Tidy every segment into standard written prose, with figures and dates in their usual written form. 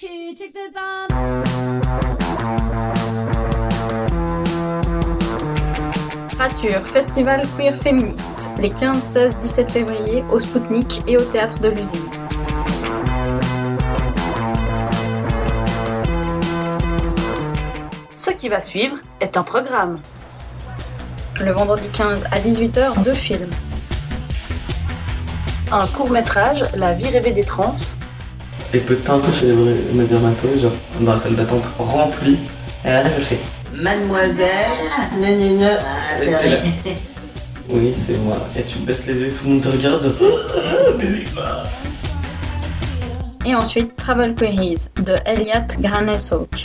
Who took the bomb? Rature, festival queer féministe, les 15, 16, 17 février au Spoutnik et au Théâtre de l'Usine. Ce qui va suivre est un programme. Le vendredi 15 à 18h, 2 films. Un court-métrage, La vie rêvée des trans. Et peu de temps après, je suis allé me dermatologue, genre, dans la salle d'attente remplie. Et là, je fais Mademoiselle, gna gna gna. C'est vrai. oui, c'est moi. Et tu baisses les yeux et tout le monde te regarde, genre, baiser pas. Et ensuite, Travel Queries de Elliot Granes-Hawk.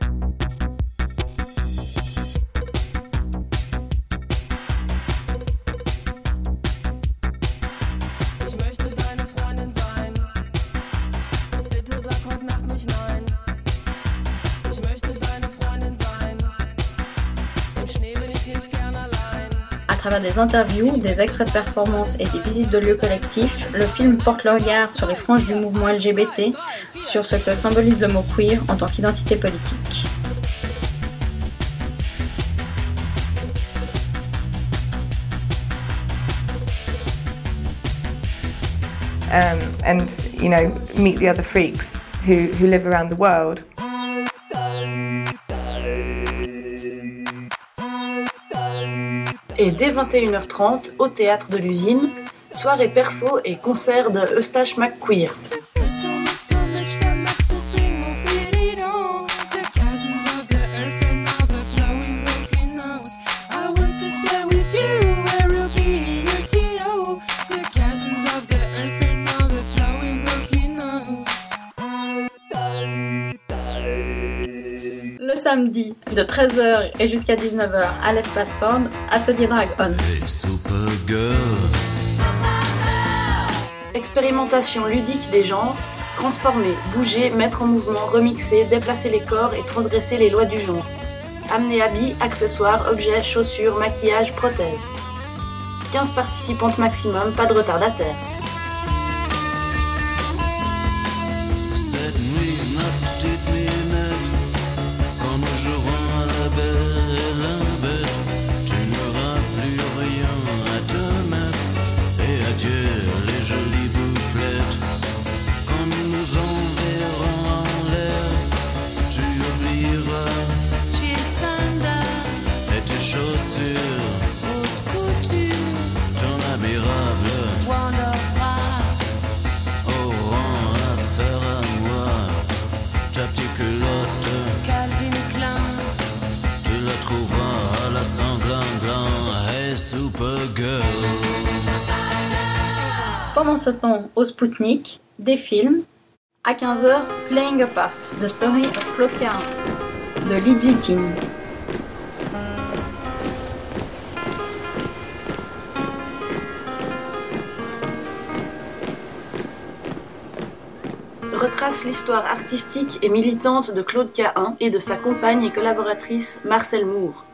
À travers des interviews, des extraits de performances et des visites de lieux collectifs, le film porte le regard sur les franges du mouvement LGBT, sur ce que symbolise le mot queer en tant qu'identité politique. And you know, meet the other freaks who live around the world. Et dès 21h30, au Théâtre de l'Usine, soirée perfo et concert de Eustache McQueers. Le samedi, de 13h et jusqu'à 19h à l'Espace Ford, Atelier Drag On. Expérimentation ludique des genres, transformer, bouger, mettre en mouvement, remixer, déplacer les corps et transgresser les lois du genre. Amener habits, accessoires, objets, chaussures, maquillage, prothèses. 15 participantes maximum, pas de retardataires. Pendant ce temps, au Spoutnik, des films. À 15h, Playing a Part, The Story of Claude Cahun, de Lizzie Tin. Retrace l'histoire artistique et militante de Claude Cahun et de sa compagne et collaboratrice Marcelle Moore.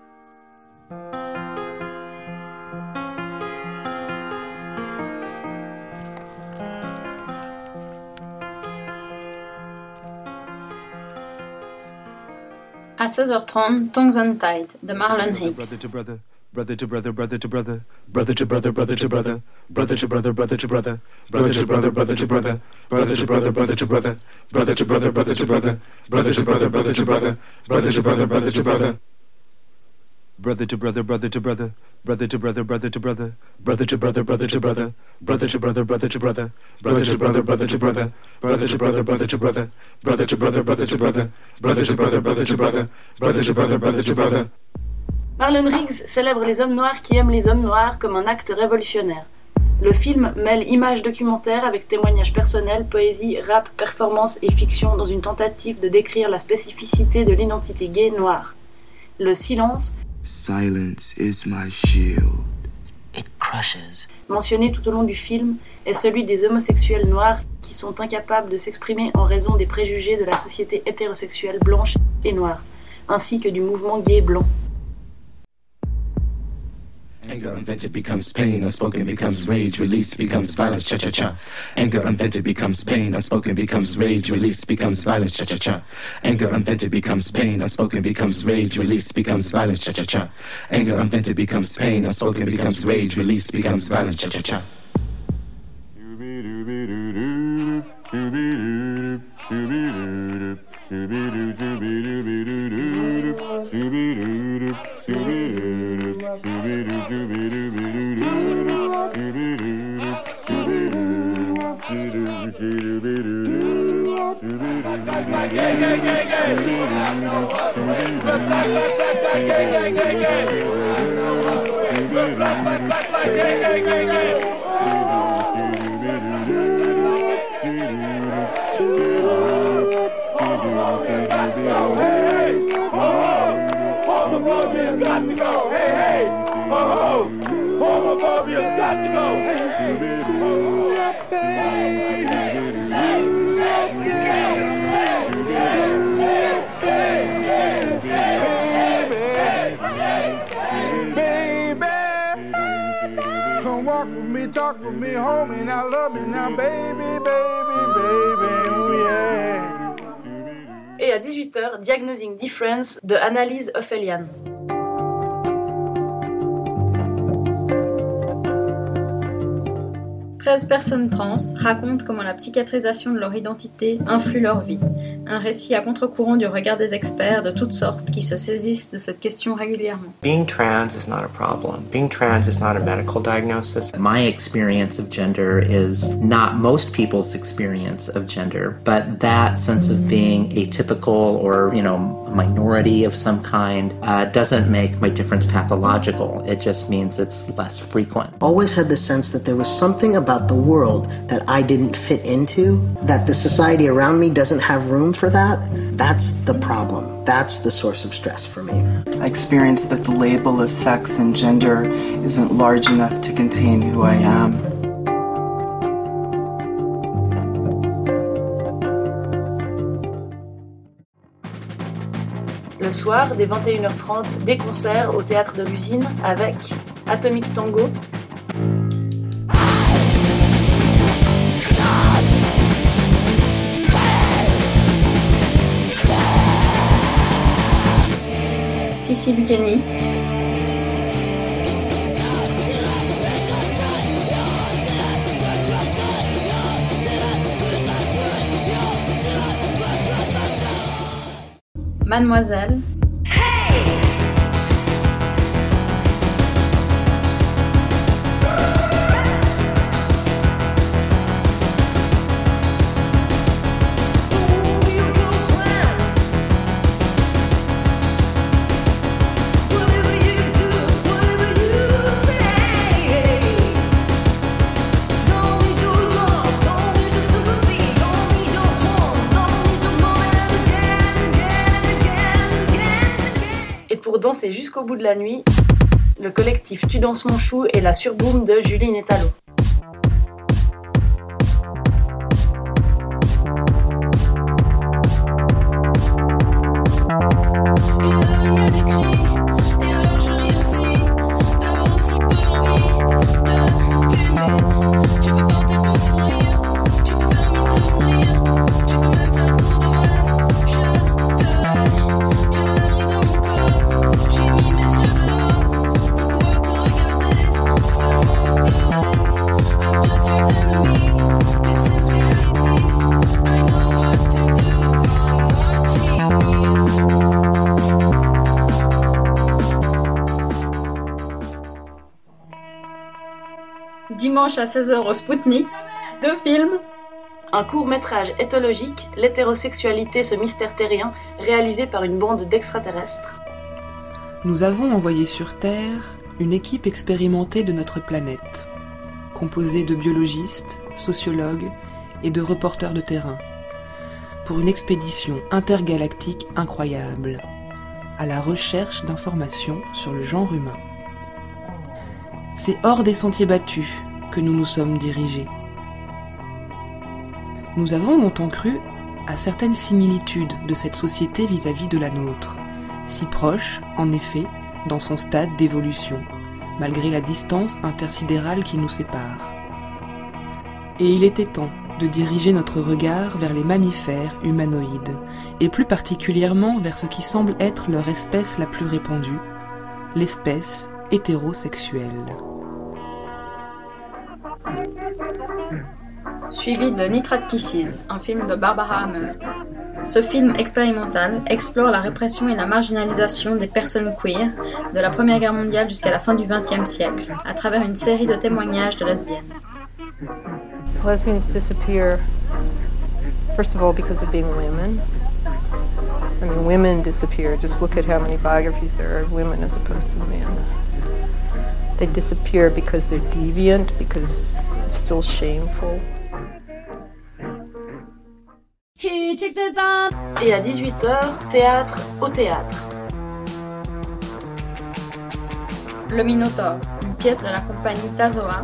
À 16h30, Tongues Untied, de Marlon Hicks. Brother to brother, brother to brother, brother to brother, brother to brother, brother to brother, brother to brother, brother to brother, brother to brother, brother to brother, brother to brother, brother to brother, brother to brother, brother to brother, brother to brother, brother to brother, brother to brother. Brother to brother, brother to brother, brother to brother, brother to brother, brother to brother, brother to brother, brother to brother, brother to brother, brother to brother, brother to brother, brother to brother, brother to brother, brother to brother, brother to brother, brother to brother, brother to brother, brother to brother, brother to brother. Marlon Riggs célèbre les hommes noirs qui aiment les hommes noirs comme un acte révolutionnaire. Le film mêle images documentaires avec témoignages personnels, poésie, rap, performance et fiction dans une tentative de décrire la spécificité de l'identité gay noire. Le silence, Silence is my shield. It crushes. mentionné tout au long du film, est celui des homosexuels noirs qui sont incapables de s'exprimer en raison des préjugés de la société hétérosexuelle blanche et noire, ainsi que du mouvement gay blanc. Anger unvented becomes pain, unspoken becomes rage, release becomes violence, cha-cha-cha. Anger unvented becomes pain, unspoken becomes rage, release becomes violence, cha-cha-cha. Anger unvented becomes pain, unspoken becomes rage, release becomes violence, cha-cha-cha. Anger unvented becomes pain, unspoken becomes rage, release becomes violence, cha-cha-cha. Homophobia's got to go. Hey, hey. Oh, homophobia's got to go. Baby, come walk with me, talk with me, hold me, now love me, now baby, baby, baby, oh yeah. Et à 18h, Diagnosing Difference de Annalise Ophelian. 13 personnes trans racontent comment la psychiatrisation de leur identité influe leur vie. Un récit à contre-courant du regard des experts de toutes sortes qui se saisissent de cette question régulièrement. Being trans is not a problem. Being trans is not a medical diagnosis. My experience of gender is not most people's experience of gender, but that sense of being atypical or, a minority of some kind doesn't make my difference pathological. It just means it's less frequent. Always had the sense that there was something about the world that I didn't fit into, that the society around me doesn't have room for that. That's the problem. That's the source of stress for me. I experienced that the label of sex and gender isn't large enough to contain who I am. Le soir, dès 21h30, des concerts au Théâtre de l'Usine avec Atomic Tango, Sissi Lucani, Mademoiselle, pour danser jusqu'au bout de la nuit, le collectif Tu danses mon chou et la surboom de Julie Netalo. Dimanche à 16h au Spoutnik, 2 films. Un court-métrage éthologique, L'hétérosexualité, ce mystère terrien, réalisé par une bande d'extraterrestres. Nous avons envoyé sur Terre une équipe expérimentée de notre planète, composée de biologistes, sociologues et de reporters de terrain, pour une expédition intergalactique incroyable, à la recherche d'informations sur le genre humain. C'est hors des sentiers battus que nous nous sommes dirigés. Nous avons longtemps cru à certaines similitudes de cette société vis-à-vis de la nôtre, si proche, en effet, dans son stade d'évolution, malgré la distance intersidérale qui nous sépare. Et il était temps de diriger notre regard vers les mammifères humanoïdes, et plus particulièrement vers ce qui semble être leur espèce la plus répandue, l'espèce hétérosexuelle. Suivi de Nitrate Kisses, un film de Barbara Hammer. Ce film expérimental explore la répression et la marginalisation des personnes queer de la Première Guerre mondiale jusqu'à la fin du XXe siècle, à travers une série de témoignages de lesbiennes. Lesbians disappear, first of all, because of being women. I mean, women disappear. Just look at how many biographies there are of women as opposed to men. They disappear because they're deviant, because it's still shameful. Et à 18h, théâtre au théâtre. Le Minotaure, une pièce de la compagnie Tazoa.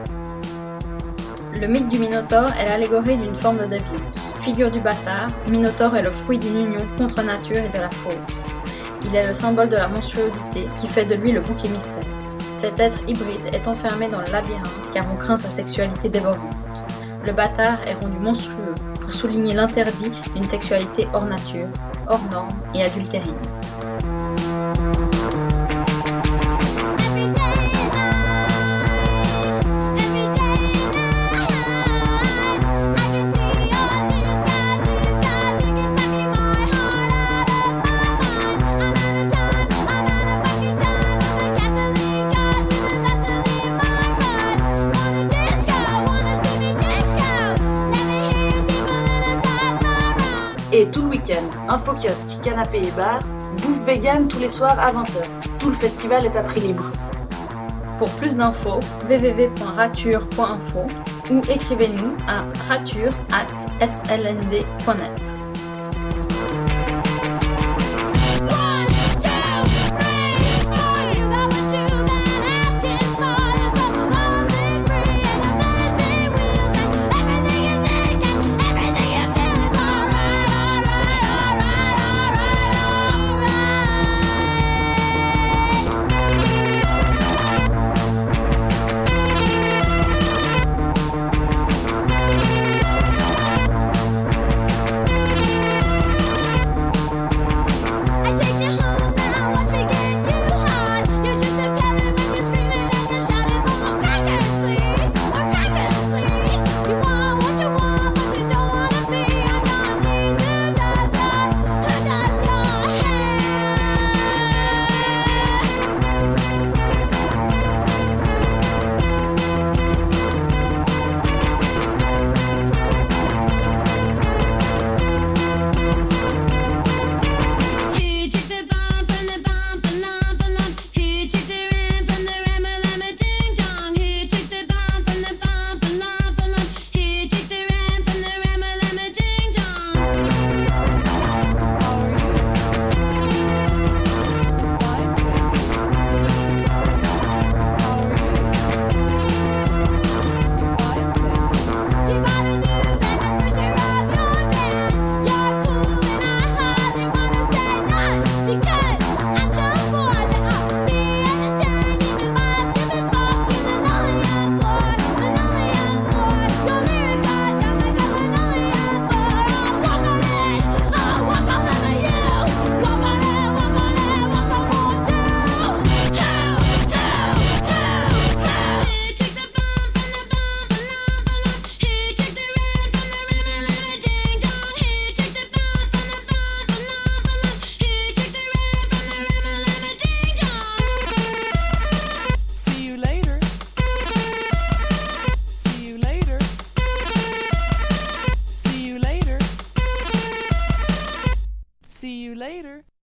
Le mythe du Minotaure est l'allégorie d'une forme de déviance. Figure du bâtard, Minotaure est le fruit d'une union contre nature et de la faute. Il est le symbole de la monstruosité qui fait de lui le bouc émissaire. Cet être hybride est enfermé dans le labyrinthe car on craint sa sexualité dévorante. Le bâtard est rendu monstrueux pour souligner l'interdit d'une sexualité hors nature, hors norme et adultérine. Et tout le week-end, info kiosque, canapé et bar, bouffe vegan tous les soirs à 20h. Tout le festival est à prix libre. Pour plus d'infos, www.rature.info ou écrivez-nous à rature@slnd.net. See you later.